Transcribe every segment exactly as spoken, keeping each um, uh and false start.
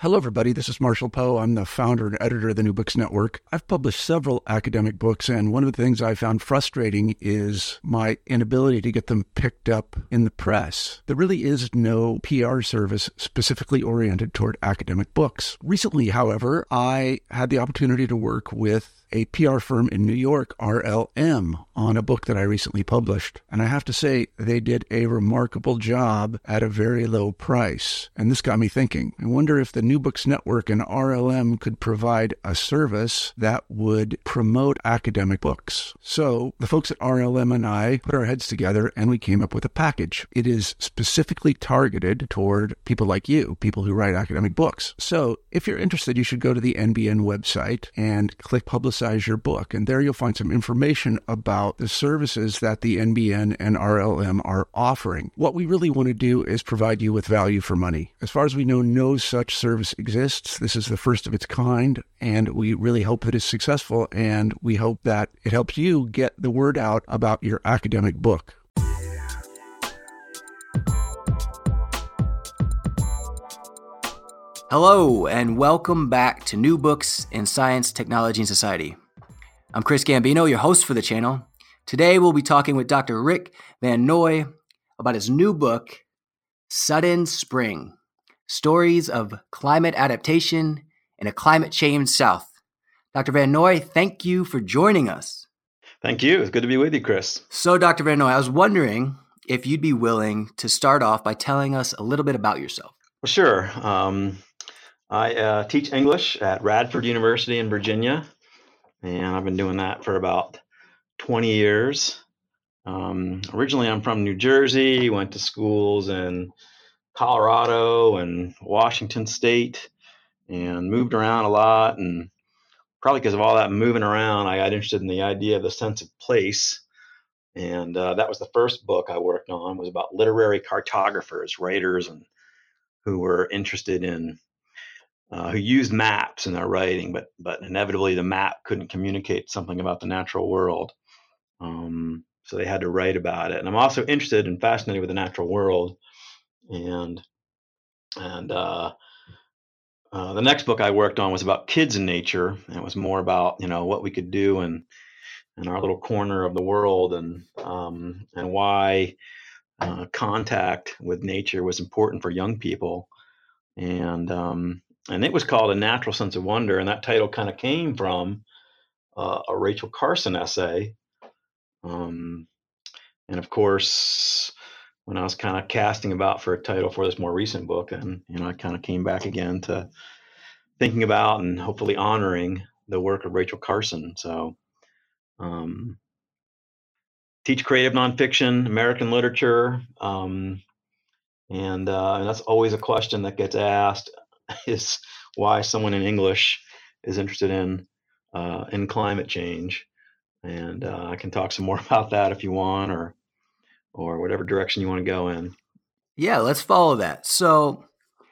Hello, everybody. This is Marshall Poe. I'm the founder and editor of the New Books Network. I've published several academic books, and one of the things I found frustrating is my inability to get them picked up in the press. There really is no P R service specifically oriented toward academic books. Recently, however, I had the opportunity to work with a P R firm in New York, R L M, on a book that I recently published. And I have to say, they did a remarkable job at a very low price. And this got me thinking. I wonder if the New Books Network and R L M could provide a service that would promote academic books. So the folks at R L M and I put our heads together and we came up with a package. It is specifically targeted toward people like you, people who write academic books. So if you're interested, you should go to the N B N website and click Publicize your book. And there you'll find some information about the services that the N B N and R L M are offering. What we really want to do is provide you with value for money. As far as we know, no such service exists. This is the first of its kind, and we really hope that it's successful, and we hope that it helps you get the word out about your academic book. Hello, and welcome back to New Books in Science, Technology, and Society. I'm Chris Gambino, your host for the channel. Today, we'll be talking with Doctor Rick Van Noy about his new book, Sudden Spring, Stories of Climate Adaptation in a Climate Change South. Doctor Van Noy, thank you for joining us. Thank you. It's good to be with you, Chris. So, Doctor Van Noy, I was wondering if you'd be willing to start off by telling us a little bit about yourself. Well, sure. Um, I uh, teach English at Radford University in Virginia, and I've been doing that for about twenty years. Um, originally, I'm from New Jersey, went to schools in Colorado and Washington State, and moved around a lot. And probably because of all that moving around, I got interested in the idea of the sense of place. And uh, that was the first book I worked on, was about literary cartographers, writers, and who were interested in Uh, who used maps in their writing, but but inevitably the map couldn't communicate something about the natural world. Um, so they had to write about it. And I'm also interested and fascinated with the natural world. And and uh, uh, the next book I worked on was about kids in nature. And it was more about, you know, what we could do in, in our little corner of the world, and um, and why uh, contact with nature was important for young people. And um, And it was called A Natural Sense of Wonder. And that title kind of came from uh, a Rachel Carson essay. Um, and of course, when I was kind of casting about for a title for this more recent book, and, you know, I kind of came back again to thinking about and hopefully honoring the work of Rachel Carson. So, um, teach creative nonfiction, American literature. Um, and, uh, and that's always a question that gets asked, is why someone in English is interested in uh, in climate change. And uh, I can talk some more about that if you want, or or whatever direction you want to go in. Yeah, let's follow that. So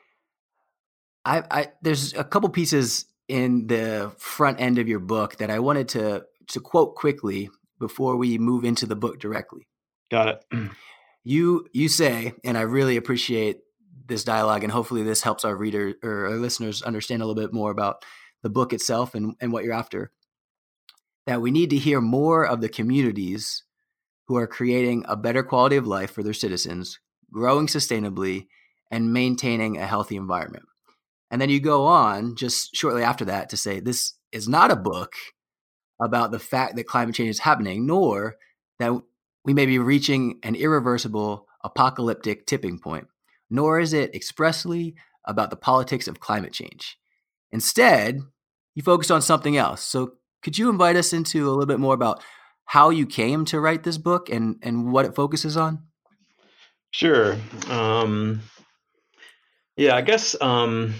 I, I there's a couple pieces in the front end of your book that I wanted to to quote quickly before we move into the book directly. Got it. You you say, and I really appreciate this dialogue, and hopefully this helps our reader or our listeners understand a little bit more about the book itself and, and what you're after, that we need to hear more of the communities who are creating a better quality of life for their citizens, growing sustainably, and maintaining a healthy environment. And then you go on just shortly after that to say, this is not a book about the fact that climate change is happening, nor that we may be reaching an irreversible apocalyptic tipping point, nor is it expressly about the politics of climate change. Instead, you focused on something else. So could you invite us into a little bit more about how you came to write this book and, and what it focuses on? Sure. Um, yeah, I guess um,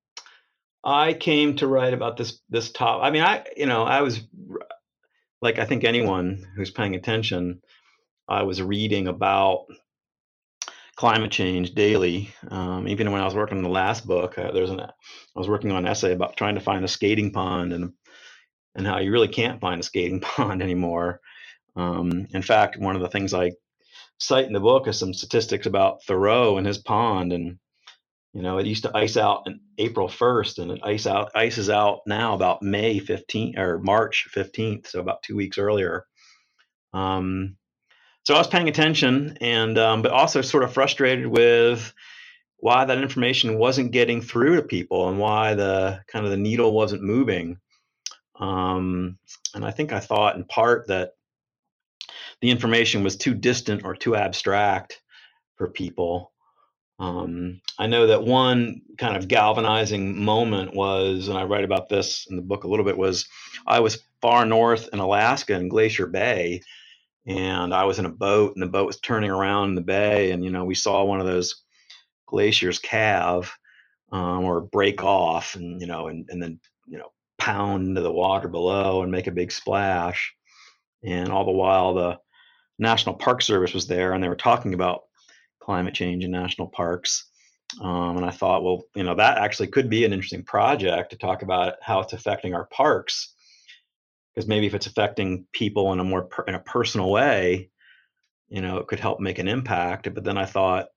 I came to write about this this topic. I mean, I you know I was like I think anyone who's paying attention, I was reading about climate change daily. Um, even when I was working on the last book, uh, there's an I was working on an essay about trying to find a skating pond, and and how you really can't find a skating pond anymore. Um, in fact, one of the things I cite in the book is some statistics about Thoreau and his pond, and You know, it used to ice out on April first, and it ice out ices out now about May fifteenth or March fifteenth, so about two weeks earlier. Um, so I was paying attention, and um, but also sort of frustrated with why that information wasn't getting through to people, and why the kind of the needle wasn't moving. Um, and I think I thought in part that the information was too distant or too abstract for people. Um, I know that one kind of galvanizing moment was, and I write about this in the book a little bit, was I was far north in Alaska in Glacier Bay, and I was in a boat, and the boat was turning around in the bay, and, you know, we saw one of those glaciers calve um, or break off, and, you know, and, and then, you know, pound into the water below and make a big splash. And all the while, the National Park Service was there, and they were talking about climate change in national parks. Um, and I thought, well, you know, that actually could be an interesting project to talk about how it's affecting our parks. Because maybe if it's affecting people in a more per, in a personal way, you know, it could help make an impact. But then I thought,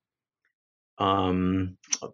um,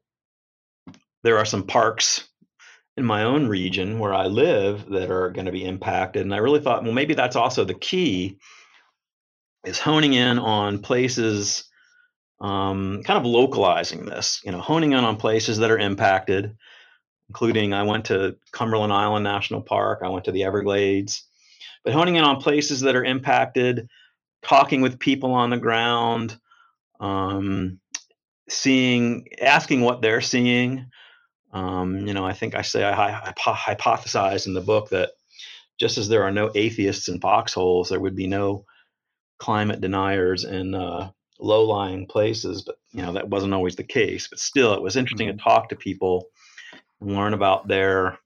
there are some parks in my own region where I live that are going to be impacted. And I really thought, well, maybe that's also the key, is honing in on places, um, kind of localizing this, you know, honing in on places that are impacted, including I went to Cumberland Island National Park, I went to the Everglades, but honing in on places that are impacted, talking with people on the ground, um, seeing, asking what they're seeing. Um, you know, I think I say I, I hypothesize in the book that just as there are no atheists in foxholes, there would be no climate deniers in uh, low-lying places. But, you know, that wasn't always the case. But still, it was interesting mm-hmm. to talk to people and learn about their,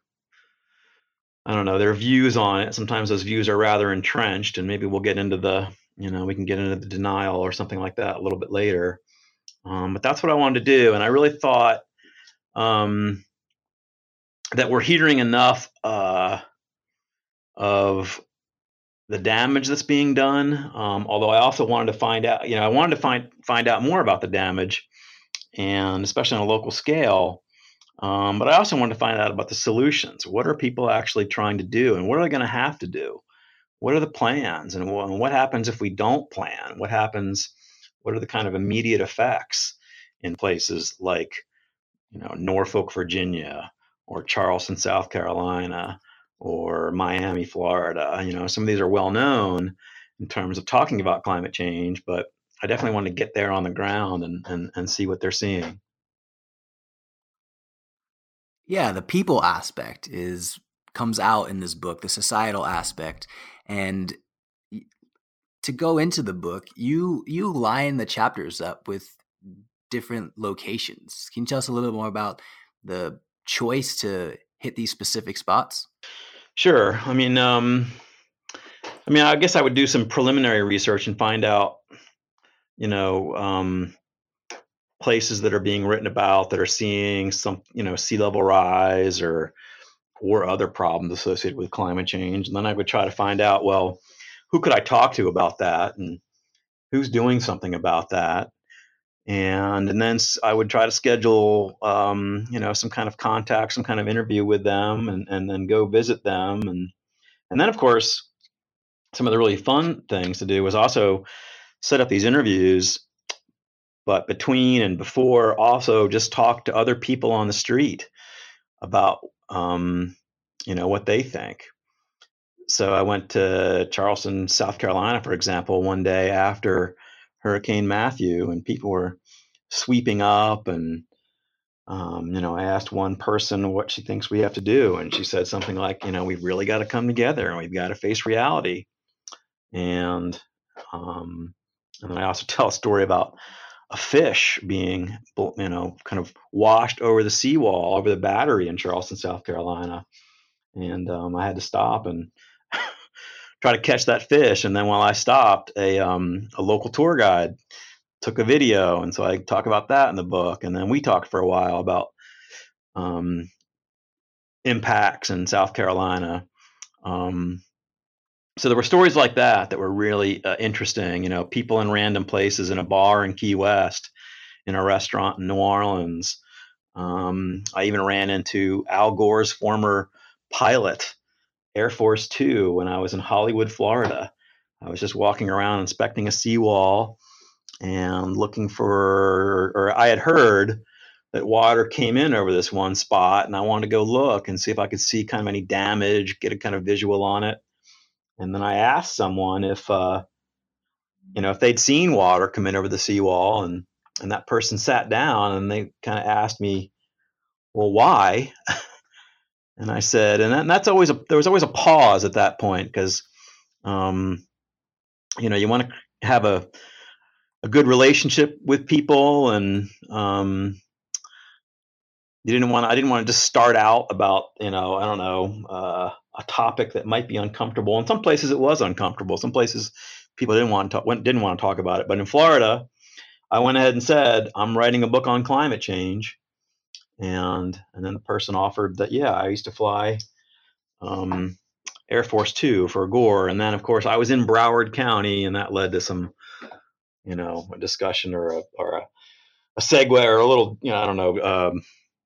I don't know, their views on it. Sometimes those views are rather entrenched, and maybe we'll get into the, you know, we can get into the denial or something like that a little bit later. Um, but that's what I wanted to do. And I really thought um, that we're hearing enough uh, of the damage that's being done. Um, although I also wanted to find out, you know, I wanted to find find out more about the damage, and especially on a local scale. Um, but I also wanted to find out about the solutions. What are people actually trying to do, and what are they going to have to do? What are the plans, and what, and what happens if we don't plan? What happens? What are the kind of immediate effects in places like, you know, Norfolk, Virginia, or Charleston, South Carolina, or Miami, Florida? You know, some of these are well known in terms of talking about climate change, but I definitely want to get there on the ground and and, and see what they're seeing. Yeah, the people aspect is comes out in this book, the societal aspect. And to go into the book, you you line the chapters up with different locations. Can you tell us a little bit more about the choice to hit these specific spots? Sure. I mean, um, I mean, I guess I would do some preliminary research and find out, you know, um, places that are being written about that are seeing some, you know, sea level rise or or other problems associated with climate change. And then I would try to find out, well, who could I talk to about that, and who's doing something about that? And and then I would try to schedule, um, you know, some kind of contact, some kind of interview with them, and, and then go visit them. And and then, of course, some of the really fun things to do was also set up these interviews, but between and before, also just talk to other people on the street about, um, you know, what they think. So I went to Charleston, South Carolina, for example, one day after Hurricane Matthew, and people were sweeping up, and um, you know, I asked one person what she thinks we have to do, and she said something like, you know, we've really got to come together, and we've got to face reality. And um, and then I also tell a story about a fish being, you know, kind of washed over the seawall over the Battery in Charleston, South Carolina, and um, I had to stop and try to catch that fish. And then while I stopped, a um, a local tour guide took a video, and so I talk about that in the book. And then we talked for a while about um, impacts in South Carolina. Um, so there were stories like that that were really uh, interesting. You know, people in random places, in a bar in Key West, in a restaurant in New Orleans, Um, I even ran into Al Gore's former pilot, Air Force Two, when I was in Hollywood, Florida. I was just walking around inspecting a seawall and looking for, or I had heard that water came in over this one spot, and I wanted to go look and see if I could see kind of any damage, get a kind of visual on it. And then I asked someone if, uh, you know, if they'd seen water come in over the seawall, and and that person sat down and they kind of asked me, well, why? And I said, and, that, and that's always a, there was always a pause at that point, because, um, you know, you want to have a, a good relationship with people, and, um, you didn't want to, I didn't want to just start out about, you know, I don't know, uh, a topic that might be uncomfortable. In some places it was uncomfortable. Some places people didn't want to talk, didn't want to talk about it. But in Florida, I went ahead and said, I'm writing a book on climate change. And, and then the person offered that, yeah, I used to fly, um, Air Force Two for Gore. And then of course I was in Broward County, and that led to some, you know, a discussion or a, or a, a segue or a little, you know, I don't know, um,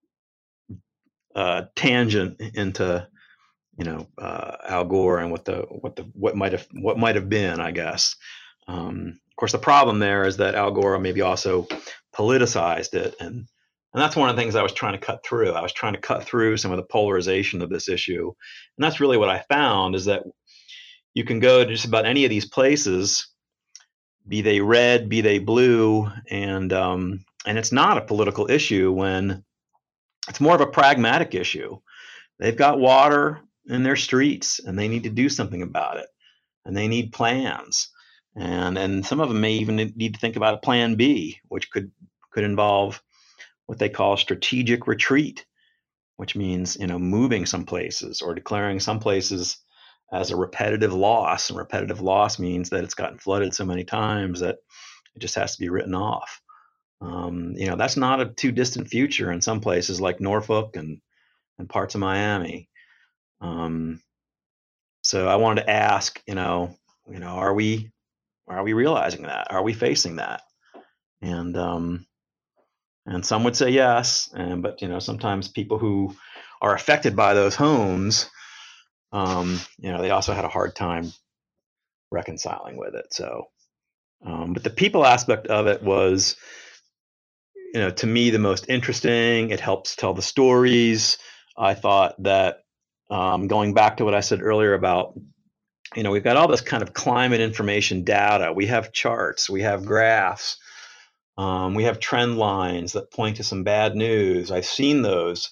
uh, tangent into, you know, uh, Al Gore and what the what the what might have what might have been, I guess. Um, of course, the problem there is that Al Gore maybe also politicized it, and and that's one of the things I was trying to cut through. I was trying to cut through some of the polarization of this issue, and that's really what I found, is that you can go to just about any of these places, be they red, be they blue, and um, and it's not a political issue when it's more of a pragmatic issue. They've got water in their streets, and they need to do something about it, and they need plans, and and some of them may even need to think about a plan B, which could could involve what they call strategic retreat, which means, you know, moving some places or declaring some places as a repetitive loss. And repetitive loss means that it's gotten flooded so many times that it just has to be written off. Um, you know, that's not a too distant future in some places like Norfolk and and parts of Miami. Um, so I wanted to ask, you know, you know, are we, are we realizing that? Are we facing that? And, um, and some would say yes. And, but, you know, sometimes people who are affected by those homes, um, you know, they also had a hard time reconciling with it. So, um, but the people aspect of it was, you know, to me, the most interesting. It helps tell the stories. I thought that, um, going back to what I said earlier about, you know, we've got all this kind of climate information data. We have charts, we have graphs, um, we have trend lines that point to some bad news. I've seen those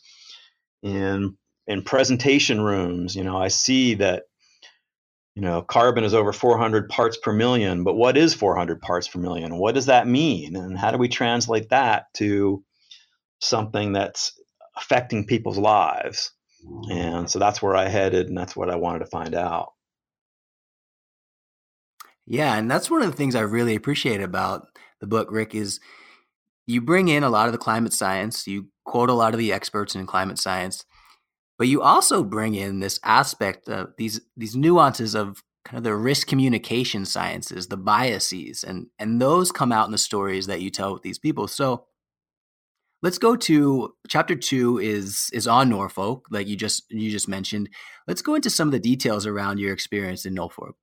in in presentation rooms. You know, I see that, you know, carbon is over four hundred parts per million, but what is four hundred parts per million? What does that mean? And how do we translate that to something that's affecting people's lives? And so that's where I headed, and that's what I wanted to find out. Yeah, and that's one of the things I really appreciate about the book, Rick, is you bring in a lot of the climate science, you quote a lot of the experts in climate science, but you also bring in this aspect of these these nuances of kind of the risk communication sciences, the biases, and and those come out in the stories that you tell with these people. So let's go to chapter two is is on Norfolk, like you just you just mentioned. Let's go into some of the details around your experience in Norfolk.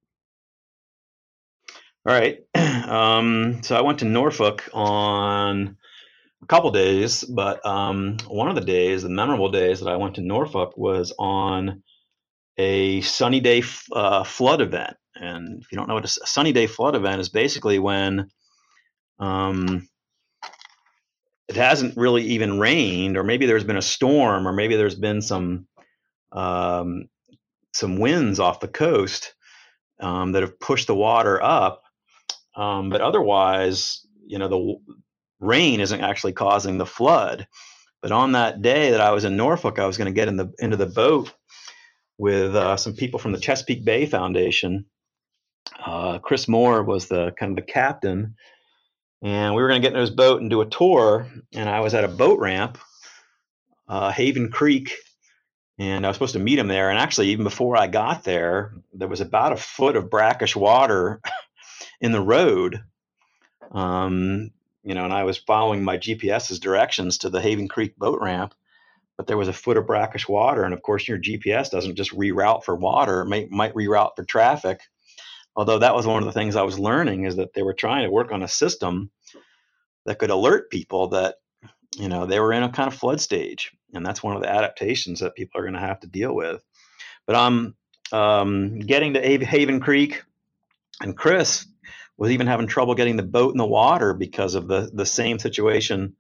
All right. Um, so I went to Norfolk on a couple days, but um, one of the days, the memorable days that I went to Norfolk was on a sunny day uh, flood event. And if you don't know what a sunny day flood event is, basically when um, it hasn't really even rained, or maybe there's been a storm, or maybe there's been some um, some winds off the coast um, that have pushed the water up. Um, but otherwise, you know, the rain isn't actually causing the flood. But on that day that I was in Norfolk, I was going to get in the into the boat with uh, some people from the Chesapeake Bay Foundation. Uh, Chris Moore was the kind of the captain, and we were going to get in his boat and do a tour. And I was at a boat ramp, uh, Haven Creek, and I was supposed to meet him there. And actually, even before I got there, there was about a foot of brackish water in the road. Um, you know, and I was following my GPS's directions to the Haven Creek boat ramp, but there was a foot of brackish water. And of course, your G P S doesn't just reroute for water, it may, might reroute for traffic. Although that was one of the things I was learning, is that they were trying to work on a system that could alert people that, you know, they were in a kind of flood stage. And that's one of the adaptations that people are going to have to deal with. But I'm um, getting to Haven Creek, and Chris was even having trouble getting the boat in the water because of the, the same situation.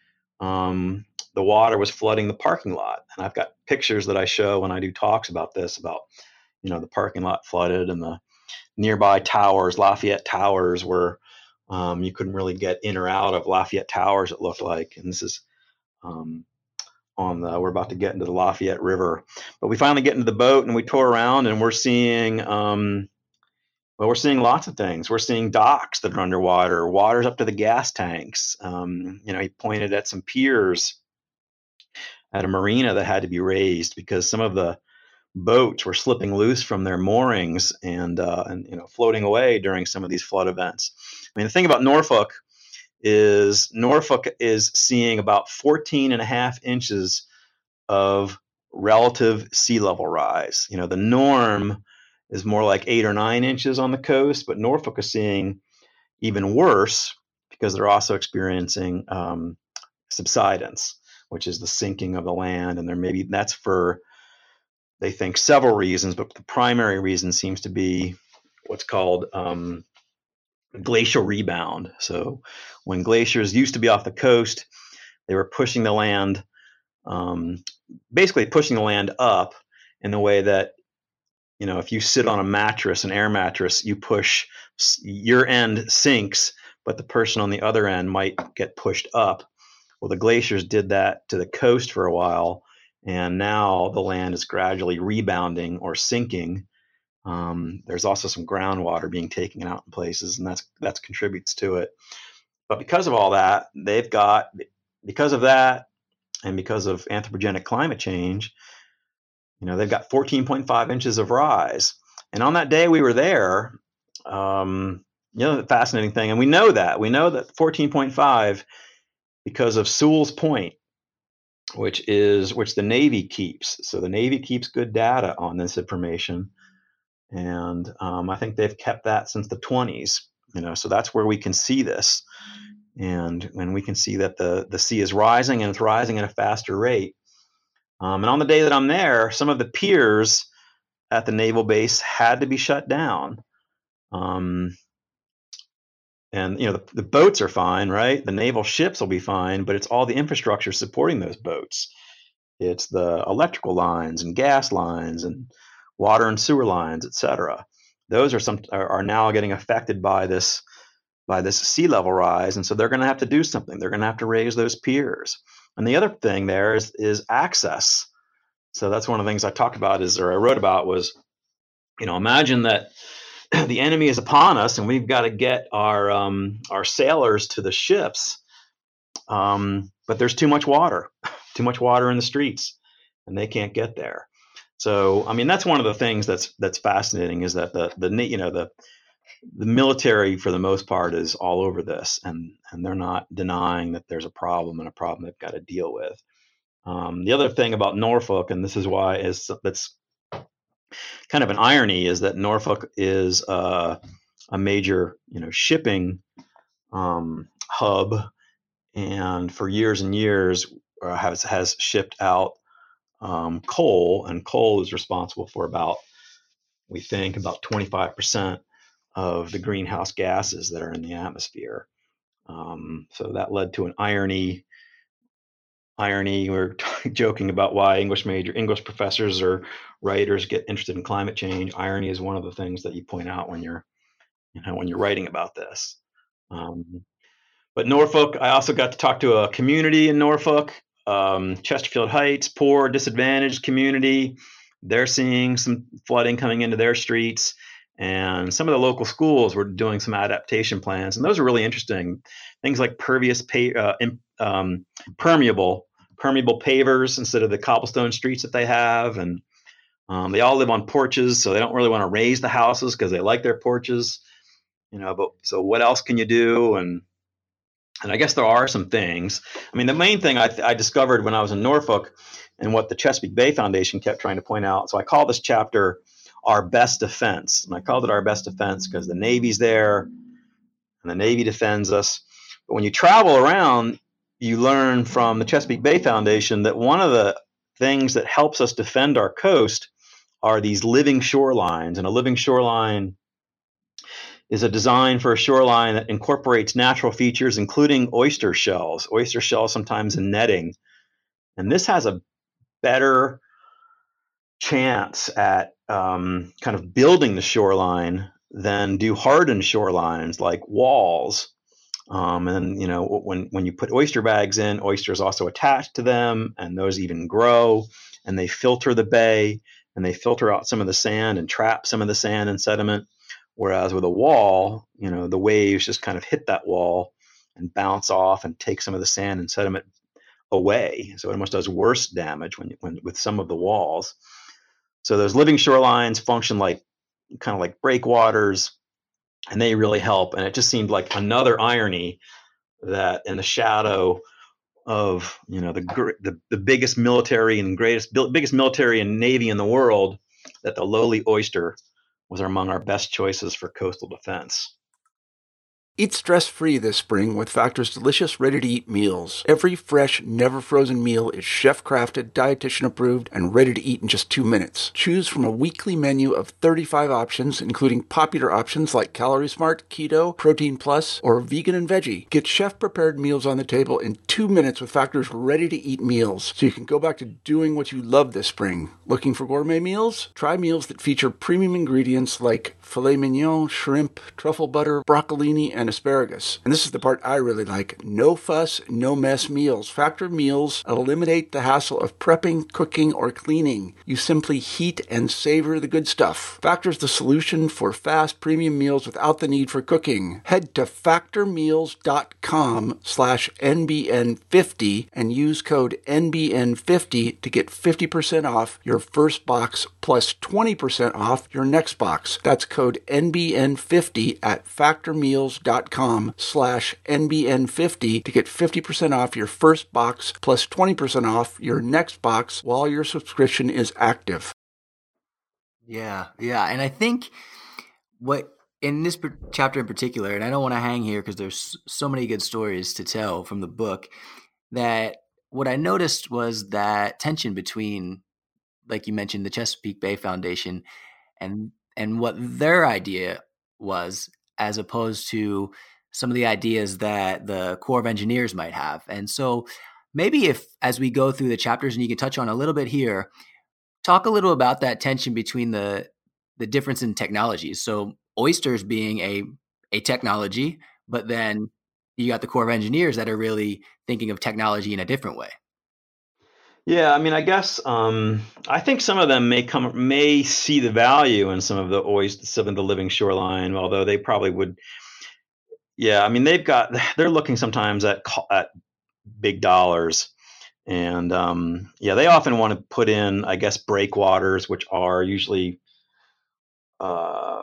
Um, the water was flooding the parking lot. And I've got pictures that I show when I do talks about this, about, you know, the parking lot flooded and the nearby towers, Lafayette Towers, where um, you couldn't really get in or out of Lafayette Towers, it looked like. And this is um, on the, we're about to get into the Lafayette River. But we finally get into the boat and we tour around, and we're seeing, um, well, we're seeing lots of things. We're seeing docks that are underwater, water's up to the gas tanks. Um, you know, he pointed at some piers at a marina that had to be raised because some of the boats were slipping loose from their moorings and, uh, and you know, floating away during some of these flood events. I mean, the thing about Norfolk is Norfolk is seeing about fourteen and a half inches of relative sea level rise. You know, the norm is more like eight or nine inches on the coast, but Norfolk is seeing even worse because they're also experiencing um, subsidence, which is the sinking of the land. And there maybe that's for, they think, several reasons, but the primary reason seems to be what's called um, glacial rebound. So when glaciers used to be off the coast, they were pushing the land, um, basically pushing the land up in the way that, you know, if you sit on a mattress, an air mattress, you push, your end sinks, but the person on the other end might get pushed up. Well, the glaciers did that to the coast for a while, and now the land is gradually rebounding or sinking. Um, there's also some groundwater being taken out in places, and that's that's contributes to it. But because of all that, they've got, because of that, and because of anthropogenic climate change, you know, they've got fourteen point five inches of rise. And on that day we were there, um, you know, the fascinating thing, and we know that, we know that fourteen point five because of Sewell's Point, which is, which the Navy keeps. So the Navy keeps good data on this information. And um, I think they've kept that since the twenties, you know, so that's where we can see this. And, and we can see that the, the sea is rising, and it's rising at a faster rate. Um, and on the day that I'm there, some of the piers at the naval base had to be shut down. Um, and, you know, the, the boats are fine, right? The naval ships will be fine, but it's all the infrastructure supporting those boats. It's the electrical lines and gas lines and water and sewer lines, et cetera. Those are some are, are now getting affected by this by this sea level rise, and so they're going to have to do something. They're going to have to raise those piers. And the other thing there is is access. So that's one of the things I talked about is, or I wrote about was, you know, imagine that the enemy is upon us, and we've got to get our um, our sailors to the ships, um, but there's too much water, too much water in the streets, and they can't get there. So, I mean, that's one of the things that's that's fascinating, is that the the you know the the military for the most part is all over this, and and they're not denying that there's a problem, and a problem they've got to deal with. Um, the other thing about Norfolk, and this is why is that's kind of an irony, is that Norfolk is uh, a major, you know, shipping um, hub, and for years and years uh, has has shipped out um, coal, and coal is responsible for about, we think, about twenty-five percent of the greenhouse gases that are in the atmosphere. Um, so that led to an irony. Irony. We're joking about why English major English professors or writers get interested in climate change. Irony is one of the things that you point out when you're, you know, when you're writing about this. Um, but Norfolk, I also got to talk to a community in Norfolk, um, Chesterfield Heights, poor, disadvantaged community. They're seeing some flooding coming into their streets, and some of the local schools were doing some adaptation plans, and those are really interesting. Things like pervious, pa- uh, um, permeable, permeable pavers instead of the cobblestone streets that they have, and um, they all live on porches, so they don't really want to raise the houses because they like their porches, you know. But so what else can you do? And And I guess there are some things. I mean, the main thing I, I discovered when I was in Norfolk and what the Chesapeake Bay Foundation kept trying to point out. So I call this chapter Our Best Defense. And I called it Our Best Defense because the Navy's there and the Navy defends us. But when you travel around, you learn from the Chesapeake Bay Foundation that one of the things that helps us defend our coast are these living shorelines. And a living shoreline is a design for a shoreline that incorporates natural features, including oyster shells, oyster shells sometimes in netting. And this has a better chance at um, kind of building the shoreline than do hardened shorelines like walls. Um, and, you know, when, when you put oyster bags in, oysters also attach to them, and those even grow, and they filter the bay, and they filter out some of the sand and trap some of the sand and sediment. Whereas with a wall, you know, the waves just kind of hit that wall and bounce off and take some of the sand and sediment away. So it almost does worse damage when, when with some of the walls. So those living shorelines function like kind of like breakwaters, and they really help. And it just seemed like another irony that in the shadow of, you know, the the, the biggest military and greatest biggest military and navy in the world, that the lowly oyster was among our best choices for coastal defense. Eat stress-free this spring with Factor's delicious, ready-to-eat meals. Every fresh, never-frozen meal is chef-crafted, dietitian-approved, and ready to eat in just two minutes. Choose from a weekly menu of thirty-five options, including popular options like Calorie Smart, Keto, Protein Plus, or Vegan and Veggie. Get chef-prepared meals on the table in two minutes with Factor's ready-to-eat meals, so you can go back to doing what you love this spring. Looking for gourmet meals? Try meals that feature premium ingredients like filet mignon, shrimp, truffle butter, broccolini, and asparagus. And this is the part I really like. No fuss, no mess meals. Factor meals eliminate the hassle of prepping, cooking, or cleaning. You simply heat and savor the good stuff. Factor's the solution for fast premium meals without the need for cooking. Head to factormeals.com slash NBN50 and use code N B N fifty to get fifty percent off your first box plus twenty percent off your next box. That's code N B N fifty at factormeals.com slash N B N fifty to get fifty percent off your first box plus twenty percent off your next box while your subscription is active. Yeah, yeah. And I think what in this chapter in particular, and I don't want to hang here because there's so many good stories to tell from the book, that what I noticed was that tension between, like you mentioned, the Chesapeake Bay Foundation and and what their idea was, as opposed to some of the ideas that the Corps of Engineers might have. And so maybe if, as we go through the chapters, and you can touch on a little bit here, talk a little about that tension between the the difference in technologies. So oysters being a a technology, but then you got the Corps of Engineers that are really thinking of technology in a different way. Yeah, I mean, I guess um, I think some of them may come may see the value in some of the oysters, some of the living shoreline, although they probably would. Yeah, I mean, they've got they're looking sometimes at at big dollars, and um, yeah, they often want to put in, I guess, breakwaters, which are usually uh,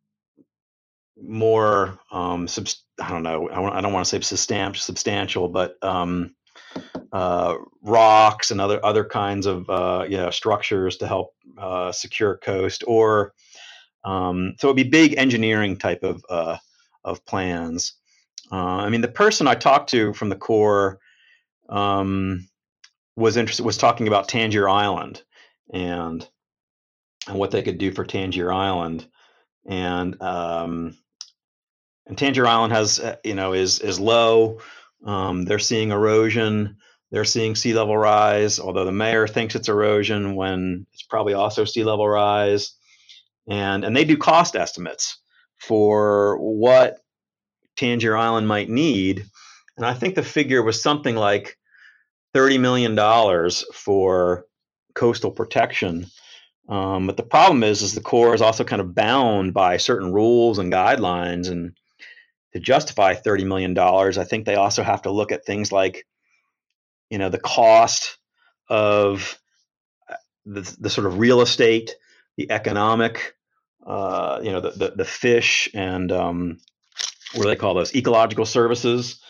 more um, subst- I don't know, I don't want to say substantial, substantial, but um, uh, rocks and other other kinds of uh, you know structures to help uh, secure coast, or um, so it'd be big engineering type of uh, of plans. Uh, I mean, the person I talked to from the Corps um, was interested was talking about Tangier Island and and what they could do for Tangier Island, and um, and Tangier Island has you know is is low. Um, they're seeing erosion. They're seeing sea level rise, although the mayor thinks it's erosion when it's probably also sea level rise. And and they do cost estimates for what Tangier Island might need. And I think the figure was something like thirty million dollars for coastal protection. Um, but the problem is, is the Corps is also kind of bound by certain rules and guidelines. And to justify thirty million dollars, I think they also have to look at things like, you know, the cost of the, the sort of real estate, the economic, uh, you know, the, the, the fish and um, what do they call those? Ecological services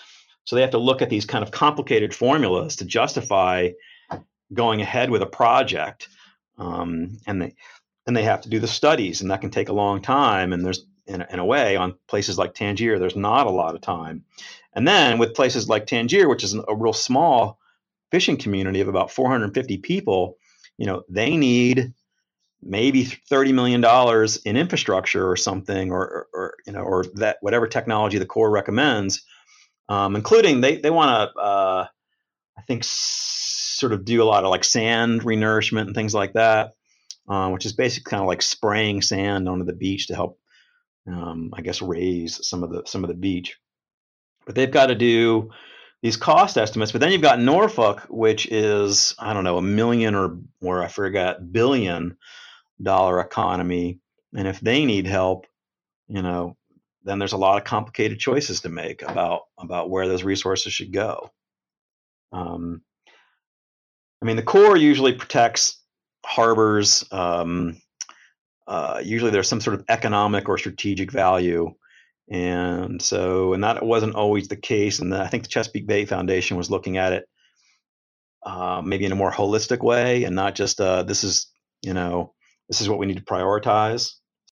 So they have to look at these kind of complicated formulas to justify going ahead with a project. Um, and they and they have to do the studies, and that can take a long time. And there's, in a, in a way, on places like Tangier, there's not a lot of time. And then with places like Tangier, which is a real small fishing community of about four hundred fifty people, you know, they need maybe thirty million dollars in infrastructure or something, or, or, or you know, or that whatever technology the Corps recommends, um, including they they want to, uh, I think, s- sort of do a lot of like sand renourishment and things like that, uh, which is basically kind of like spraying sand onto the beach to help, um, I guess, raise some of the some of the beach. But they've got to do these cost estimates. But then you've got Norfolk, which is, I don't know, a million or or I forgot billion dollar economy, and if they need help, you know, then there's a lot of complicated choices to make about about where those resources should go. Um, I mean, the Corps usually protects harbors. Um, uh, usually, there's some sort of economic or strategic value, and so, and that wasn't always the case. And I think the Chesapeake Bay Foundation was looking at it uh, maybe in a more holistic way, and not just uh, this is, you know, this is what we need to prioritize.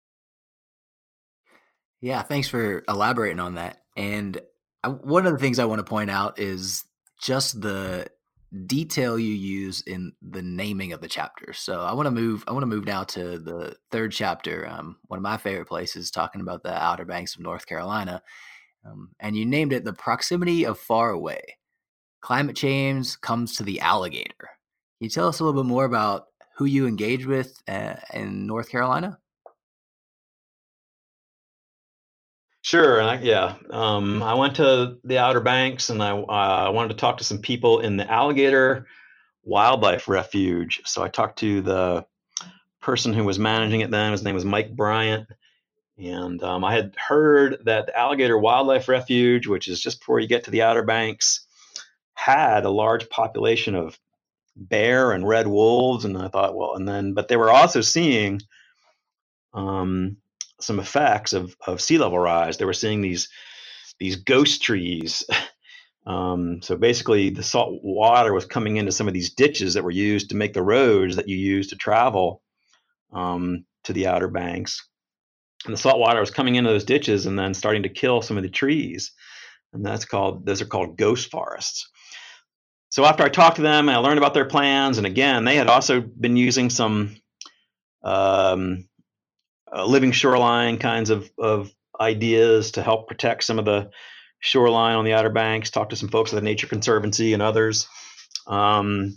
Yeah, thanks for elaborating on that. And I, one of the things I want to point out is just the detail you use in the naming of the chapters. So I want to move. I want to move now to the third chapter. Um, one of my favorite places, talking about the Outer Banks of North Carolina, um, and you named it "The Proximity of Far Away. Climate Change Comes to the Alligator." Can you tell us a little bit more about who you engage with uh, in North Carolina? Sure. And I, yeah, um, I went to the Outer Banks, and I uh, wanted to talk to some people in the Alligator Wildlife Refuge. So I talked to the person who was managing it then. His name was Mike Bryant. And um, I had heard that the Alligator Wildlife Refuge, which is just before you get to the Outer Banks, had a large population of bear and red wolves. And I thought, well, and then, but they were also seeing um, some effects of, of sea level rise. They were seeing these these ghost trees. Um, so basically, the salt water was coming into some of these ditches that were used to make the roads that you use to travel um, to the Outer Banks. And the salt water was coming into those ditches and then starting to kill some of the trees. And that's called, those are called ghost forests. So after I talked to them and I learned about their plans, and again, they had also been using some um, uh, living shoreline kinds of, of ideas to help protect some of the shoreline on the Outer Banks, talked to some folks at the Nature Conservancy and others. Um,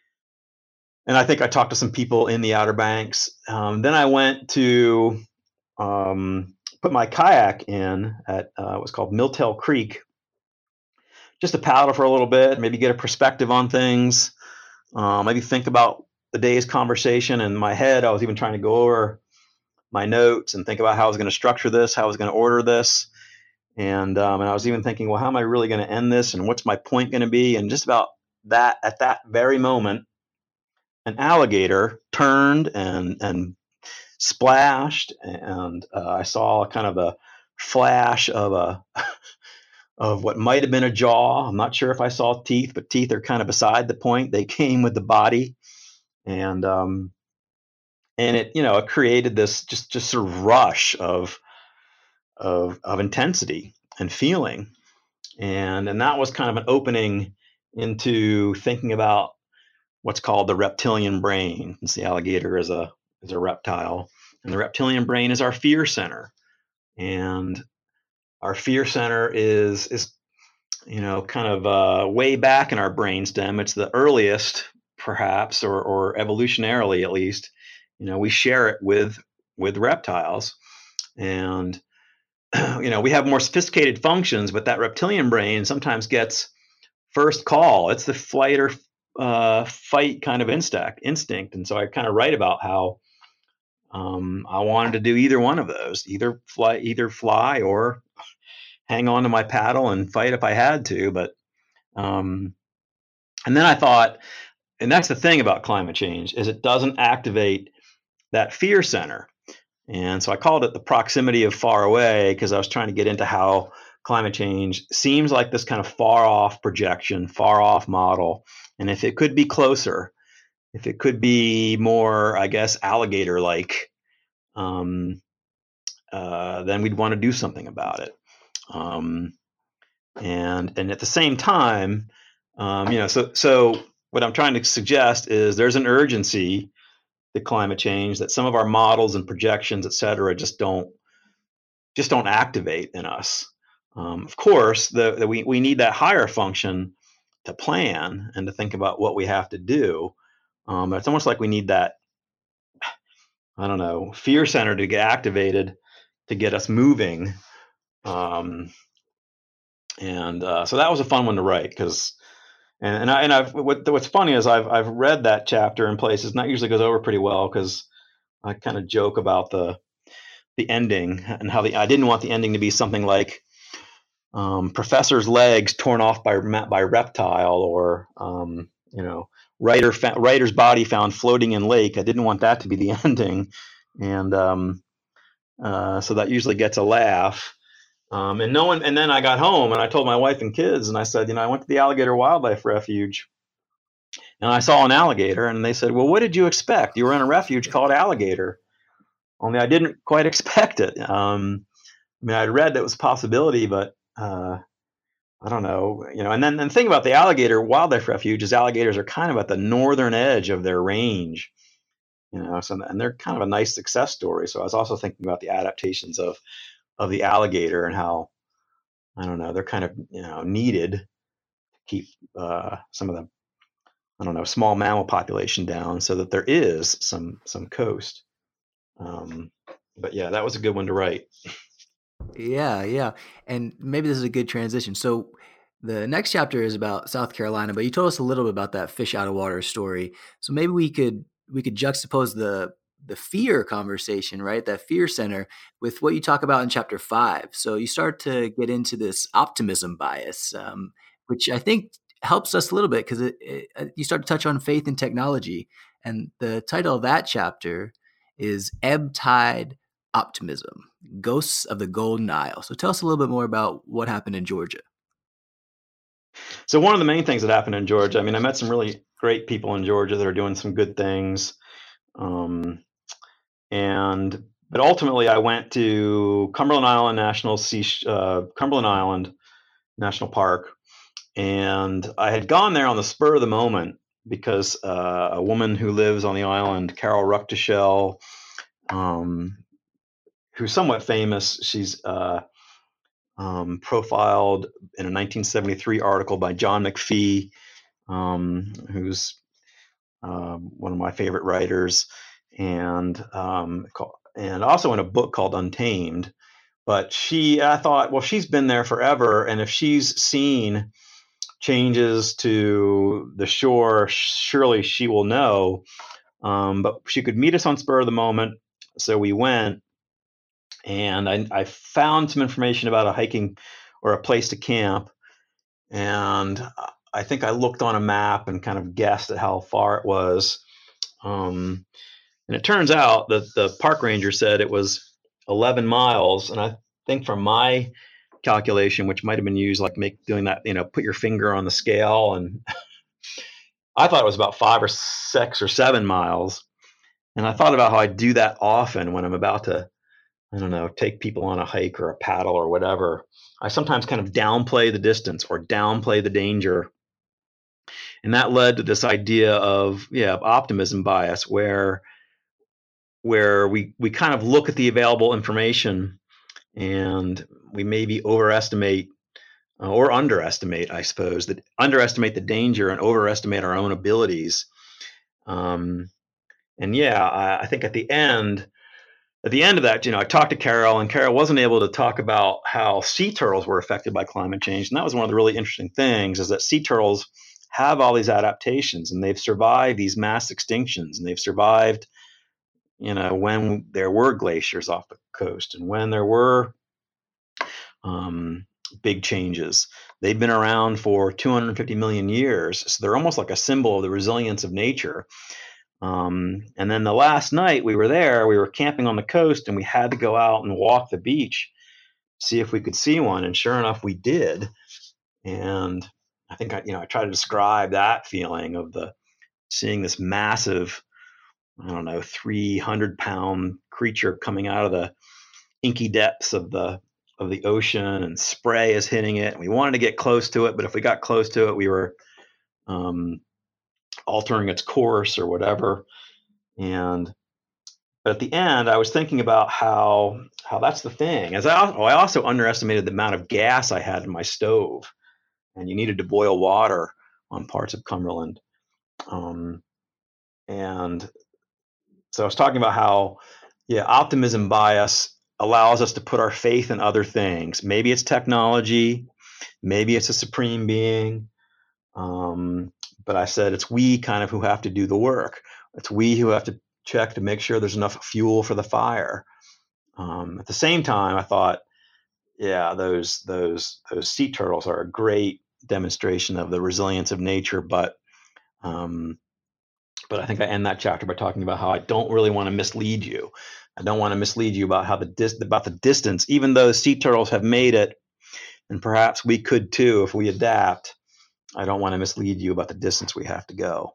and I think I talked to some people in the Outer Banks. Um, then I went to um, put my kayak in at uh, what's called Milltail Creek, just to paddle for a little bit, maybe get a perspective on things, uh, maybe think about the day's conversation. In my head, I was even trying to go over my notes and think about how I was going to structure this, how I was going to order this. And, um, and I was even thinking, well, how am I really going to end this? And what's my point going to be? And just about that, at that very moment, an alligator turned and, and splashed. And uh, I saw kind of a flash of a, of what might have been a jaw. I'm not sure if I saw teeth, but teeth are kind of beside the point. They came with the body. And, um, and it, you know, it created this just, just sort of rush of, of, of intensity and feeling. And, and that was kind of an opening into thinking about what's called the reptilian brain. Since the alligator is a, is a reptile, and the reptilian brain is our fear center. And our fear center is, is, you know, kind of uh, way back in our brainstem. It's the earliest, perhaps, or, or evolutionarily at least. You know, we share it with, with reptiles. And you know, we have more sophisticated functions, but that reptilian brain sometimes gets first call. It's the flight or uh, fight kind of instinct. Instinct, and so I kind of write about how um, I wanted to do either one of those, either fly, either fly, or hang on to my paddle and fight if I had to. But um, and then I thought, and that's the thing about climate change, is it doesn't activate that fear center. And so I called it the proximity of far away, because I was trying to get into how climate change seems like this kind of far off projection, far off model. And if it could be closer, if it could be more, I guess, alligator like, um, uh, then we'd want to do something about it. Um, and and at the same time, um, you know, so so what I'm trying to suggest is there's an urgency to climate change that some of our models and projections, et cetera, just don't just don't activate in us. Um, of course, the, the, we we need that higher function to plan and to think about what we have to do. Um, it's almost like we need that, I don't know, fear center to get activated to get us moving. Um, and uh, so that was a fun one to write because, and and, I, and I've what, what's funny is I've I've read that chapter in places, and that usually goes over pretty well because I kind of joke about the the ending and how the I didn't want the ending to be something like um, professor's legs torn off by by reptile or um, you know writer fa- writer's body found floating in lake. I didn't want that to be the ending, and um, uh, so that usually gets a laugh. Um, and no one. And then I got home and I told my wife and kids, and I said, you know, I went to the Alligator Wildlife Refuge, and I saw an alligator, and they said, well, what did you expect? You were in a refuge called Alligator. Only I didn't quite expect it. Um, I mean, I'd read that was a possibility, but uh, I don't know, you know. And then the thing about the Alligator Wildlife Refuge is alligators are kind of at the northern edge of their range, you know. So and they're kind of a nice success story. So I was also thinking about the adaptations of of the alligator and how, I don't know, they're kind of, you know, needed to keep uh, some of the, I don't know, small mammal population down so that there is some some coast. Um, but yeah, that was a good one to write. Yeah, yeah. And maybe this is a good transition. So the next chapter is about South Carolina, but you told us a little bit about that fish out of water story. So maybe we could we could juxtapose the the fear conversation, right? That fear center with what you talk about in chapter five. So you start to get into this optimism bias, um, which I think helps us a little bit because it, it, you start to touch on faith and technology. And the title of that chapter is Ebb Tide Optimism, Ghosts of the Golden Isle. So tell us a little bit more about what happened in Georgia. So one of the main things that happened in Georgia, I mean, I met some really great people in Georgia that are doing some good things. Um, and, but ultimately I went to Cumberland Island National Sea, uh, Cumberland Island National Park. And I had gone there on the spur of the moment because uh, a woman who lives on the island, Carol Ruckteschell, um, who's somewhat famous, she's uh, um, profiled in a nineteen seventy-three article by John McPhee, um, who's uh, one of my favorite writers, and um, and also in a book called Untamed. But she, I thought, well, she's been there forever, and if she's seen changes to the shore, surely she will know. Um, but she could meet us on spur of the moment, so we went, and I, I found some information about a hiking or a place to camp, and I think I looked on a map and kind of guessed at how far it was. Um, and it turns out that the park ranger said it was eleven miles, and I think from my calculation, which might have been used like make doing that, you know, put your finger on the scale, and I thought it was about five or six or seven miles. And I thought about how I do that often when I'm about to, I don't know, take people on a hike or a paddle or whatever. I sometimes kind of downplay the distance or downplay the danger. And that led to this idea of, yeah, optimism bias, where where we we kind of look at the available information and we maybe overestimate uh, or underestimate, I suppose, that underestimate the danger and overestimate our own abilities. Um, and yeah, I, I think at the end, at the end of that, you know, I talked to Carol, and Carol wasn't able to talk about how sea turtles were affected by climate change. And that was one of the really interesting things, is that sea turtles have all these adaptations, and they've survived these mass extinctions, and they've survived, you know, when there were glaciers off the coast and when there were um, big changes. They've been around for two hundred fifty million years. So they're almost like a symbol of the resilience of nature. Um, and then the last night we were there, we were camping on the coast, and we had to go out and walk the beach see if we could see one. And sure enough, we did. And I think I, you know, I try to describe that feeling of the seeing this massive, I don't know, three hundred pound creature coming out of the inky depths of the of the ocean, and spray is hitting it. We wanted to get close to it, but if we got close to it, we were um, altering its course or whatever. And but at the end, I was thinking about how how that's the thing. As I, oh, I also underestimated the amount of gas I had in my stove, and you needed to boil water on parts of Cumberland. Um, and so I was talking about how, yeah, optimism bias allows us to put our faith in other things. Maybe it's technology, maybe it's a supreme being. Um, but I said it's we kind of who have to do the work. It's we who have to check to make sure there's enough fuel for the fire. Um, at the same time, I thought, yeah, those those those sea turtles are a great demonstration of the resilience of nature. But um, but I think I end that chapter by talking about how I don't really want to mislead you. I don't want to mislead you about how the dis- about the distance, even though sea turtles have made it, and perhaps we could too if we adapt. I don't want to mislead you about the distance we have to go.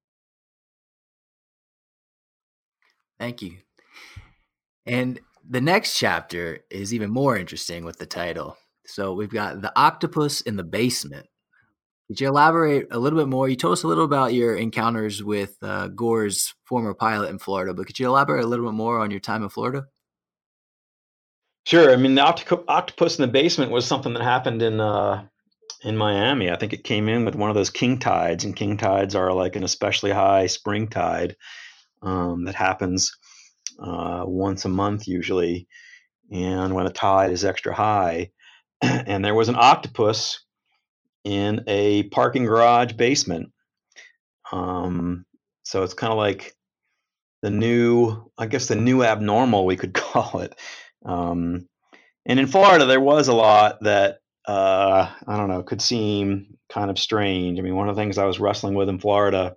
Thank you. And the next chapter is even more interesting with the title. So we've got The Octopus in the Basement. Could you elaborate a little bit more? You told us a little about your encounters with uh, Gore's former pilot in Florida, but could you elaborate a little bit more on your time in Florida? Sure. I mean, the octo- octopus in the basement was something that happened in uh, in Miami. I think it came in with one of those king tides, and king tides are like an especially high spring tide um, that happens uh, once a month usually. And when a tide is extra high, and there was an octopus in a parking garage basement. Um, so it's kind of like the new, I guess the new abnormal, we could call it. Um, and in Florida, there was a lot that, uh, I don't know, could seem kind of strange. I mean, one of the things I was wrestling with in Florida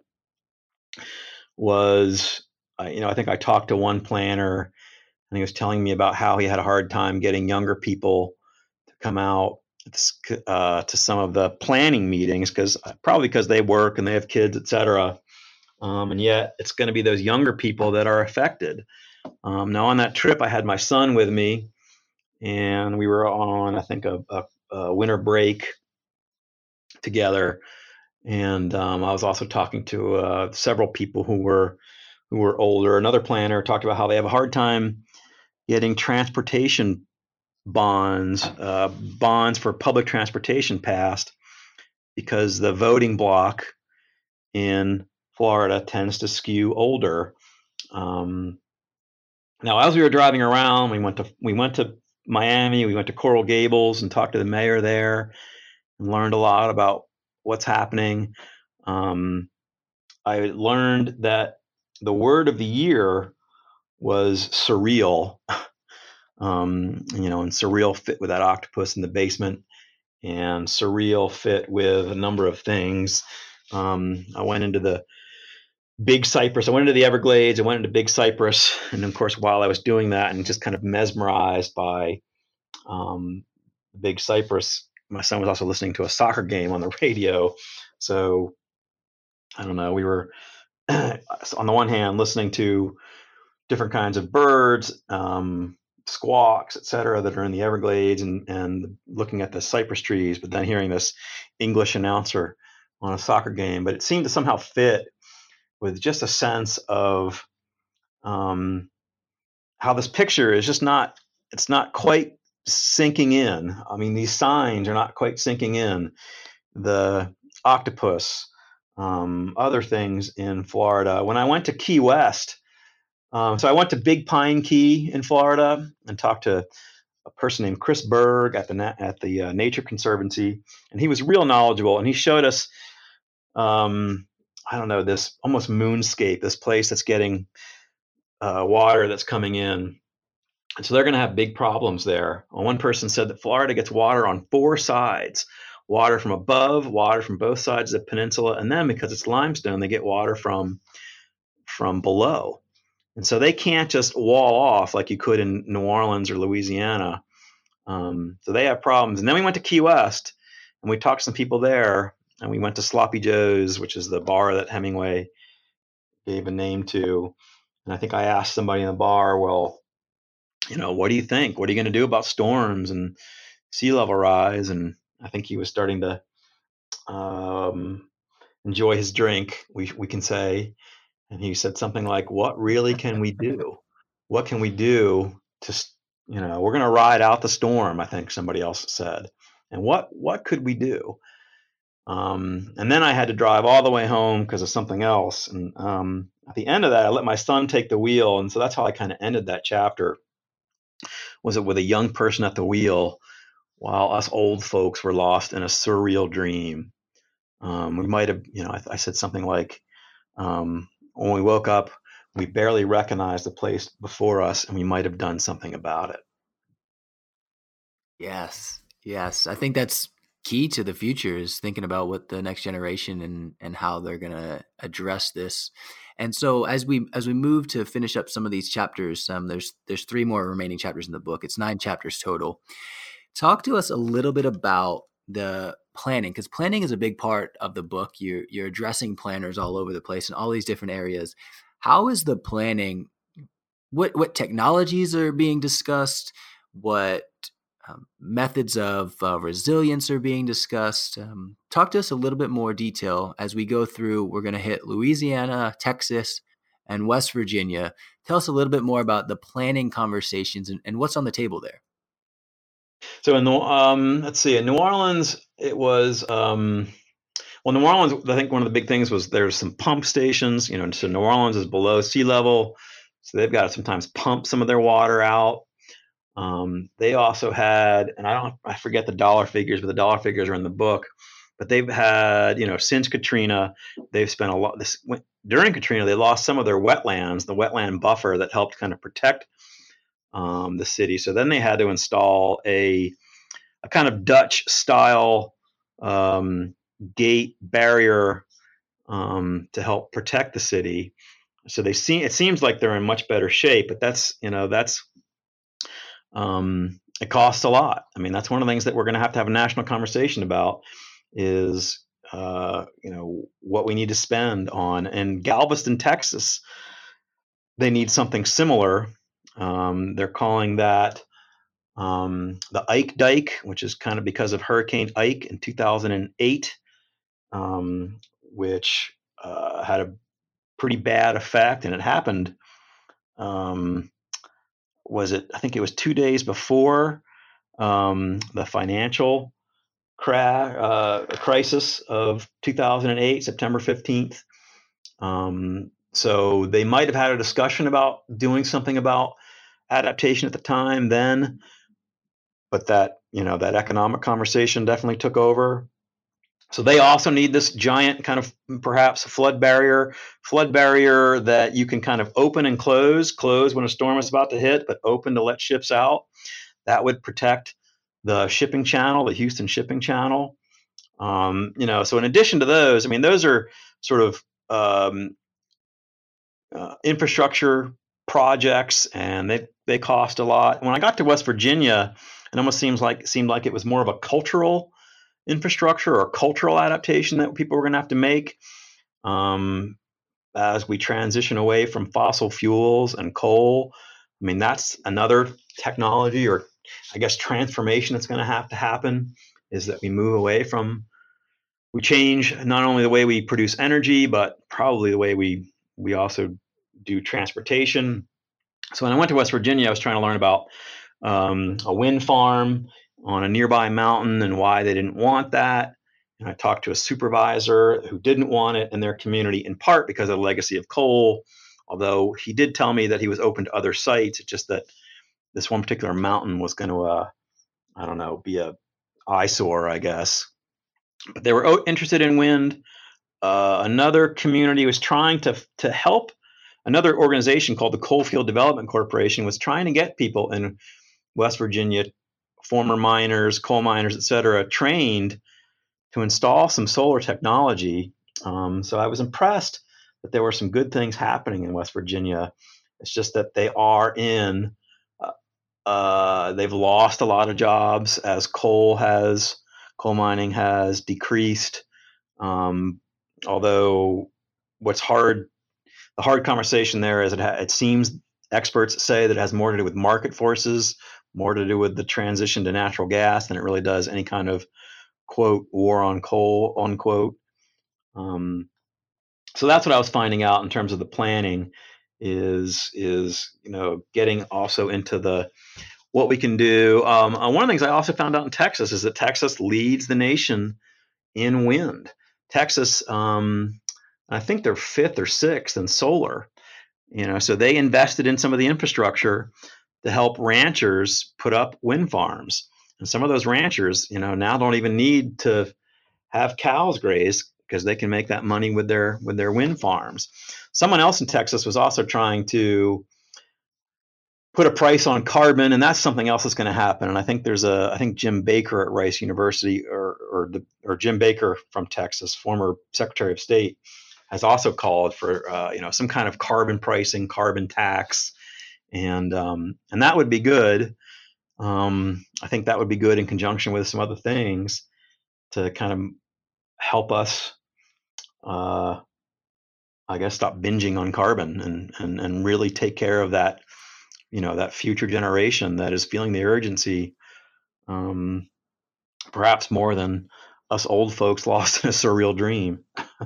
was, uh, you know, I think I talked to one planner, and he was telling me about how he had a hard time getting younger people to come out uh, to some of the planning meetings, because probably because they work and they have kids, et cetera. Um, and yet it's going to be those younger people that are affected. Um, now, on that trip, I had my son with me, and we were on, I think, a, a, a winter break together. And um, I was also talking to uh, several people who were who were older. Another planner talked about how they have a hard time getting transportation bonds, uh, bonds for public transportation passed, because the voting bloc in Florida tends to skew older. Um, now, as we were driving around, we went to we went to Miami, we went to Coral Gables and talked to the mayor there, and learned a lot about what's happening. Um, I learned that the word of the year was surreal. Um, you know, and surreal fit with that octopus in the basement, and surreal fit with a number of things. Um, I went into the Big Cypress. I went into the Everglades. I went into Big Cypress, and of course, while I was doing that, and just kind of mesmerized by um, Big Cypress, my son was also listening to a soccer game on the radio. So I don't know. We were on the one hand listening to different kinds of birds, um, squawks, et cetera, that are in the Everglades, and, and looking at the cypress trees, but then hearing this English announcer on a soccer game. But it seemed to somehow fit with just a sense of um, how this picture is just not, it's not quite sinking in. I mean, these signs are not quite sinking in. The octopus, um, other things in Florida. When I went to Key West, Um, so I went to Big Pine Key in Florida and talked to a person named Chris Berg at the at the uh, Nature Conservancy, and he was real knowledgeable. And he showed us, um, I don't know, this almost moonscape, this place that's getting uh, water that's coming in, and so they're going to have big problems there. Well, one person said that Florida gets water on four sides: water from above, water from both sides of the peninsula, and then because it's limestone, they get water from from below. And so they can't just wall off like you could in New Orleans or Louisiana. Um, so they have problems. And then we went to Key West and we talked to some people there, and we went to Sloppy Joe's, which is the bar that Hemingway gave a name to. And I think I asked somebody in the bar, well, you know, what do you think? What are you going to do about storms and sea level rise? And I think he was starting to um, enjoy his drink, we we can say. And he said something like, what really can we do? What can we do to, you know, we're going to ride out the storm, I think somebody else said. And what what could we do? Um, and then I had to drive all the way home because of something else. And um, at the end of that, I let my son take the wheel. And so that's how I kind of ended that chapter, was it with a young person at the wheel while us old folks were lost in a surreal dream. Um, we might have, you know, I, I said something like, um, when we woke up, we barely recognized the place before us, and we might have done something about it. Yes, yes. I think that's key to the future, is thinking about what the next generation and and how they're going to address this. And so as we as we move to finish up some of these chapters, um, there's there's three more remaining chapters in the book. It's nine chapters total. Talk to us a little bit about the planning, because planning is a big part of the book. You're you're addressing planners all over the place in all these different areas. How is the planning? What what technologies are being discussed? What um, methods of uh, resilience are being discussed? Um, talk to us a little bit more detail as we go through. We're going to hit Louisiana, Texas, and West Virginia. Tell us a little bit more about the planning conversations and, and what's on the table there. So in the, um, let's see, in New Orleans, it was, um, well, New Orleans, I think one of the big things was there's some pump stations, you know, so New Orleans is below sea level. So they've got to sometimes pump some of their water out. Um, they also had, and I don't, I forget the dollar figures, but the dollar figures are in the book, but they've had, you know, since Katrina, they've spent a lot this during Katrina, they lost some of their wetlands, the wetland buffer that helped kind of protect Um, the city. So then they had to install a, a kind of Dutch style um, gate barrier um, to help protect the city. So they see, it seems like they're in much better shape, but that's, you know, that's, um, it costs a lot. I mean, that's one of the things that we're going to have to have a national conversation about is, uh, you know, what we need to spend on. And Galveston, Texas, they need something similar. Um, they're calling that um, the Ike Dike, which is kind of because of Hurricane Ike in two thousand eight, um, which uh, had a pretty bad effect. And it happened, um, was it, I think it was two days before um, the financial crash, uh, crisis of two thousand eight, September fifteenth. Um, so they might have had a discussion about doing something about adaptation at the time then, but that, you know, that economic conversation definitely took over. So they also need this giant kind of perhaps flood barrier, flood barrier that you can kind of open and close, close when a storm is about to hit, but open to let ships out. That would protect the shipping channel, the Houston shipping channel. Um, you know, so in addition to those, I mean, those are sort of um, uh, infrastructure projects, and they they cost a lot. When I got to West Virginia, it almost seems like seemed like it was more of a cultural infrastructure or cultural adaptation that people were going to have to make um, as we transition away from fossil fuels and coal. I mean, that's another technology, or I guess transformation that's going to have to happen, is that we move away from, we change not only the way we produce energy, but probably the way we we also do transportation. So when I went to West Virginia, I was trying to learn about um, a wind farm on a nearby mountain and why they didn't want that. And I talked to a supervisor who didn't want it in their community, in part because of the legacy of coal, although he did tell me that he was open to other sites. It's just that this one particular mountain was going to, uh, I don't know, be a eyesore, I guess. But they were interested in wind. Uh, another community was trying to to help. Another organization called the Coalfield Development Corporation was trying to get people in West Virginia, former miners, coal miners, et cetera, trained to install some solar technology. Um, so I was impressed that there were some good things happening in West Virginia. It's just that they are in a, uh, they've lost a lot of jobs as coal has, coal mining has decreased. Um, although what's hard, the hard conversation there is it, ha- it seems experts say that it has more to do with market forces, more to do with the transition to natural gas than it really does any kind of, quote, war on coal, unquote. Um, so that's what I was finding out in terms of the planning is, is, you know, getting also into the, what we can do. Um, uh, one of the things I also found out in Texas is that Texas leads the nation in wind. Texas, um, I think they're fifth or sixth in solar, you know, so they invested in some of the infrastructure to help ranchers put up wind farms. And some of those ranchers, you know, now don't even need to have cows graze because they can make that money with their with their wind farms. Someone else in Texas was also trying to put a price on carbon, and that's something else that's going to happen. And I think there's a, I think Jim Baker at Rice University, or or the, or Jim Baker from Texas, former Secretary of State, has also called for uh, you know, some kind of carbon pricing, carbon tax, and um, and that would be good. Um, I think that would be good in conjunction with some other things to kind of help us, uh, I guess, stop binging on carbon and and and really take care of that, you know, that future generation that is feeling the urgency, um, perhaps more than us old folks lost in a surreal dream.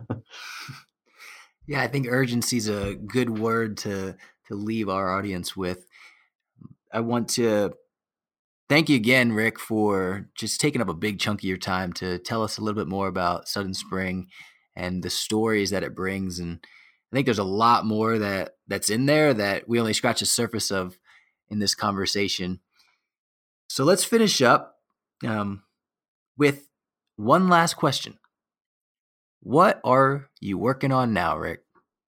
Yeah, I think urgency is a good word to to leave our audience with. I want to thank you again, Rick, for just taking up a big chunk of your time to tell us a little bit more about Southern Spring and the stories that it brings. And I think there's a lot more that that's in there that we only scratch the surface of in this conversation. So let's finish up um, with one last question. What are you working on now, Rick?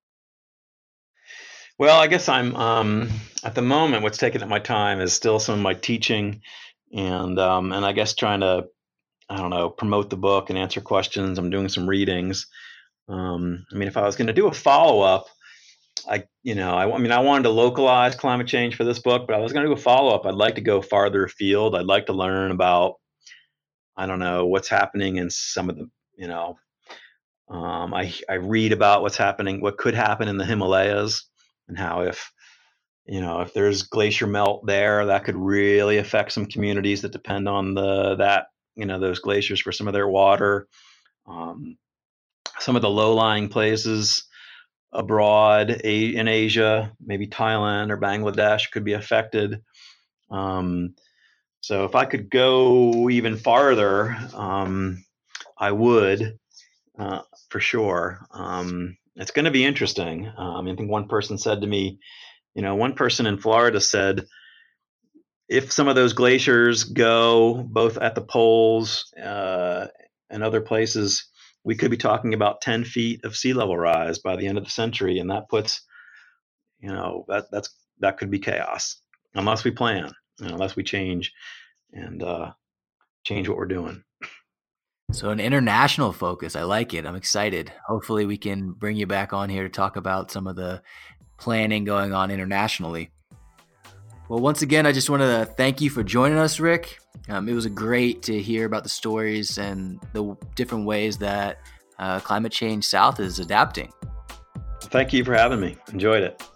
Well, I guess I'm um, at the moment. What's taking up my time is still some of my teaching, and um, and I guess trying to, I don't know, promote the book and answer questions. I'm doing some readings. Um, I mean, if I was going to do a follow up, I you know, I, I mean, I wanted to localize climate change for this book, but I was going to do a follow up. I'd like to go farther afield. I'd like to learn about, I don't know, what's happening in some of the, you know, um, I I read about what's happening, what could happen in the Himalayas. And how if, you know, if there's glacier melt there, that could really affect some communities that depend on the that, you know, those glaciers for some of their water. Um, some of the low-lying places abroad in Asia, maybe Thailand or Bangladesh, could be affected. Um, so if I could go even farther, um, I would, uh, for sure. Um, it's going to be interesting. Um, I think one person said to me, you know, one person in Florida said, if some of those glaciers go both at the poles uh, and other places, we could be talking about ten feet of sea level rise by the end of the century. And that puts, you know, that that's that could be chaos unless we plan, you know, unless we change and uh, change what we're doing. So an international focus. I like it. I'm excited. Hopefully we can bring you back on here to talk about some of the planning going on internationally. Well, once again, I just want to thank you for joining us, Rick. Um, it was great to hear about the stories and the different ways that uh, Climate Change South is adapting. Thank you for having me. Enjoyed it.